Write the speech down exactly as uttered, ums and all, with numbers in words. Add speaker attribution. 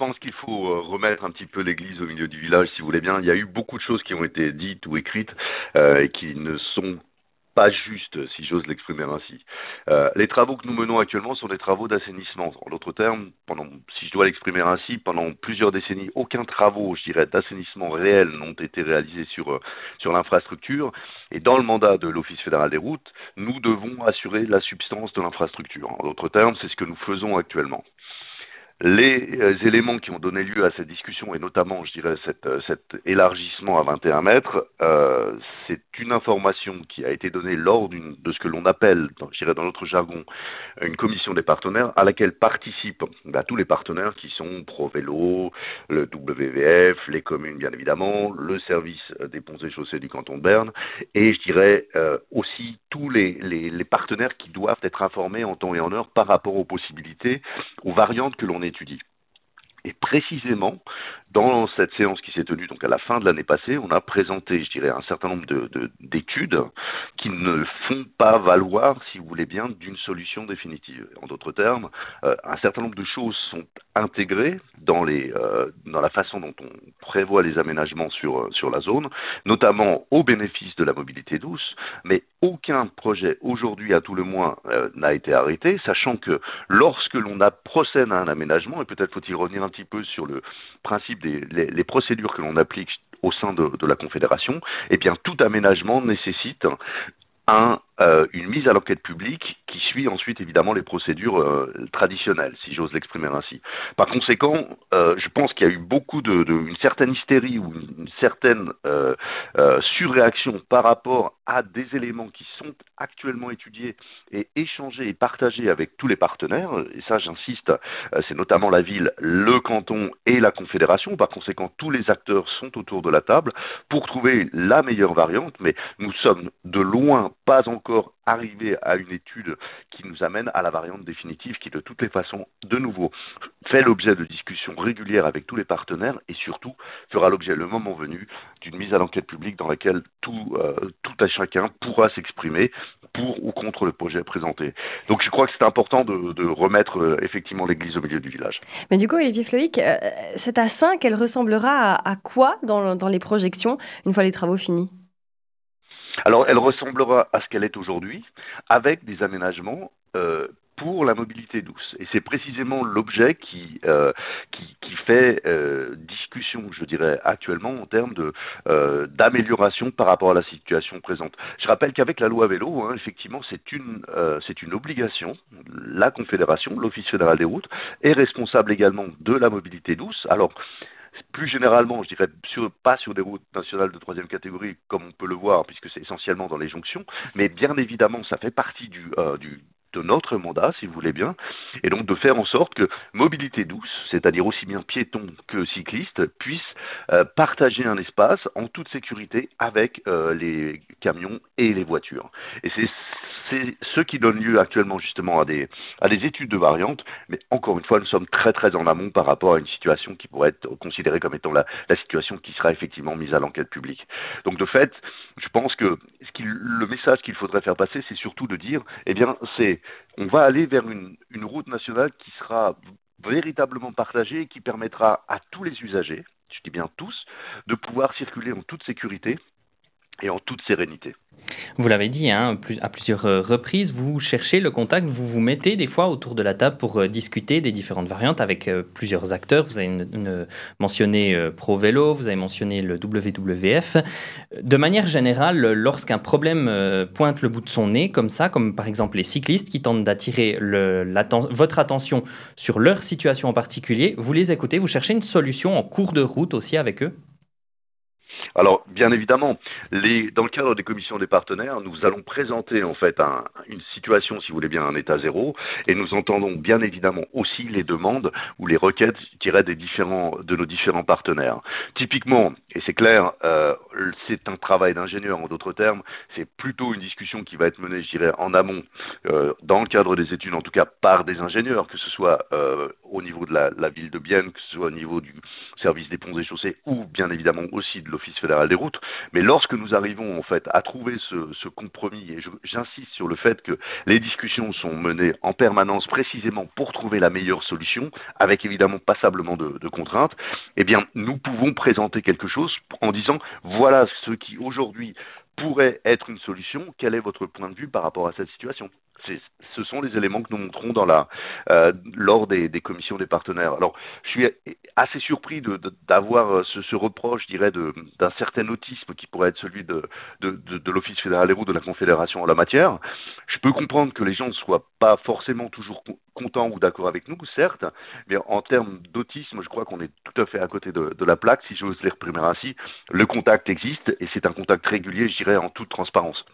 Speaker 1: pense qu'il faut euh, remettre un petit peu l'église au milieu du village, si vous voulez bien. Il y a eu beaucoup de choses qui ont été dites ou écrites euh, et qui ne sont pas justes, si j'ose l'exprimer ainsi. Euh, les travaux que nous menons actuellement sont des travaux d'assainissement. En d'autres termes, pendant, si je dois l'exprimer ainsi, pendant plusieurs décennies, aucun travaux, je dirais, d'assainissement réel n'ont été réalisés sur, euh, sur l'infrastructure. Et dans le mandat de l'Office fédéral des routes, nous devons assurer la substance de l'infrastructure. En d'autres termes, c'est ce que nous faisons actuellement. Les euh, éléments qui ont donné lieu à cette discussion, et notamment, je dirais, cet, euh, cet élargissement à vingt et un mètres, euh, c'est une information qui a été donnée lors d'une, de ce que l'on appelle, dans, je dirais dans notre jargon, une commission des partenaires, à laquelle participent bah, tous les partenaires qui sont ProVélo, le W V F, les communes bien évidemment, le service des ponts et chaussées du canton de Berne, et je dirais euh, aussi tous les, les, les partenaires qui doivent être informés en temps et en heure par rapport aux possibilités, aux variantes que l'on étudie. Et précisément, dans cette séance qui s'est tenue donc à la fin de l'année passée, on a présenté, je dirais, un certain nombre de, de, d'études qui ne font pas valoir, si vous voulez bien, d'une solution définitive. En d'autres termes, euh, un certain nombre de choses sont intégrées dans, les, euh, dans la façon dont on prévoit les aménagements sur, sur la zone, notamment au bénéfice de la mobilité douce, mais aucun projet aujourd'hui, à tout le moins, euh, n'a été arrêté, sachant que lorsque l'on a procède à un aménagement, et peut-être faut-il revenir un petit peu sur le principe des les, les procédures que l'on applique au sein de, de la Confédération, eh bien tout aménagement nécessite un, euh, une mise à l'enquête publique qui suit ensuite évidemment les procédures euh, traditionnelles, si j'ose l'exprimer ainsi. Par conséquent, euh, je pense qu'il y a eu beaucoup de, de une certaine hystérie ou une certaine euh, euh, surréaction par rapport à des éléments qui sont actuellement étudiés et échangés et partagés avec tous les partenaires. Et ça, j'insiste, euh, c'est notamment la ville, le canton et la Confédération. Par conséquent, tous les acteurs sont autour de la table pour trouver la meilleure variante, mais nous sommes de loin pas encore arrivés à une étude qui nous amène à la variante définitive qui, de toutes les façons, de nouveau, fait l'objet de discussions régulières avec tous les partenaires et surtout fera l'objet, le moment venu, d'une mise à l'enquête publique dans laquelle tout, euh, tout à chacun pourra s'exprimer pour ou contre le projet présenté. Donc je crois que c'est important de, de remettre euh, effectivement l'église au milieu du village.
Speaker 2: Mais du coup, Olivier Floïc, euh, cette A cinq, elle ressemblera à, à quoi dans, dans les projections une fois les travaux finis ?
Speaker 1: Alors, elle ressemblera à ce qu'elle est aujourd'hui, avec des aménagements euh, pour la mobilité douce. Et c'est précisément l'objet qui, euh, qui, qui fait euh, discussion, je dirais, actuellement en termes de, euh, d'amélioration par rapport à la situation présente. Je rappelle qu'avec la loi vélo, hein, effectivement, c'est une, euh, c'est une obligation. La Confédération, l'Office fédéral des routes, est responsable également de la mobilité douce. Alors, plus généralement, je dirais sur, pas sur des routes nationales de troisième catégorie, comme on peut le voir, puisque c'est essentiellement dans les jonctions, mais bien évidemment, ça fait partie du, euh, du, de notre mandat, si vous voulez bien, et donc de faire en sorte que mobilité douce, c'est-à-dire aussi bien piétons que cyclistes, puissent euh, partager un espace en toute sécurité avec euh, les camions et les voitures. Et c'est C'est ce qui donne lieu actuellement justement à des, à des études de variantes, mais encore une fois, nous sommes très très en amont par rapport à une situation qui pourrait être considérée comme étant la, la situation qui sera effectivement mise à l'enquête publique. Donc de fait, je pense que ce qu'il, le message qu'il faudrait faire passer, c'est surtout de dire, eh bien, c'est, on va aller vers une, une route nationale qui sera véritablement partagée et qui permettra à tous les usagers, je dis bien tous, de pouvoir circuler en toute sécurité et en toute sérénité.
Speaker 3: Vous l'avez dit hein, à plusieurs reprises, vous cherchez le contact, vous vous mettez des fois autour de la table pour discuter des différentes variantes avec plusieurs acteurs. Vous avez une, une, mentionné ProVélo, vous avez mentionné le W W F. De manière générale, lorsqu'un problème pointe le bout de son nez, comme ça, comme par exemple les cyclistes qui tentent d'attirer le, votre attention sur leur situation en particulier, vous les écoutez, vous cherchez une solution en cours de route aussi avec eux ?
Speaker 1: Alors, bien évidemment, les, dans le cadre des commissions des partenaires, nous allons présenter en fait un, une situation, si vous voulez bien, un état zéro, et nous entendons bien évidemment aussi les demandes ou les requêtes, je dirais, des différents, de nos différents partenaires. Typiquement, et c'est clair, euh, c'est un travail d'ingénieur, en d'autres termes, c'est plutôt une discussion qui va être menée, je dirais, en amont, euh, dans le cadre des études, en tout cas par des ingénieurs, que ce soit euh, au niveau de la, la ville de Bienne, que ce soit au niveau du service des ponts et chaussées, ou bien évidemment aussi de l'Office fédéral des routes. Mais lorsque nous arrivons en fait à trouver ce, ce compromis, et je, j'insiste sur le fait que les discussions sont menées en permanence précisément pour trouver la meilleure solution, avec évidemment passablement de, de contraintes, eh bien nous pouvons présenter quelque chose en disant voilà ce qui aujourd'hui pourrait être une solution, quel est votre point de vue par rapport à cette situation? C'est, ce sont les éléments que nous montrons dans la, euh, lors des, des commissions des partenaires. Alors, je suis assez surpris de, de, d'avoir ce, ce reproche, je dirais, de, d'un certain autisme qui pourrait être celui de, de, de, de l'Office fédéral des routes de la Confédération en la matière. Je peux comprendre que les gens ne soient pas forcément toujours contents ou d'accord avec nous, certes, mais en termes d'autisme, je crois qu'on est tout à fait à côté de, de la plaque, si j'ose l'exprimer ainsi. Le contact existe et c'est un contact régulier, je dirais, en toute transparence.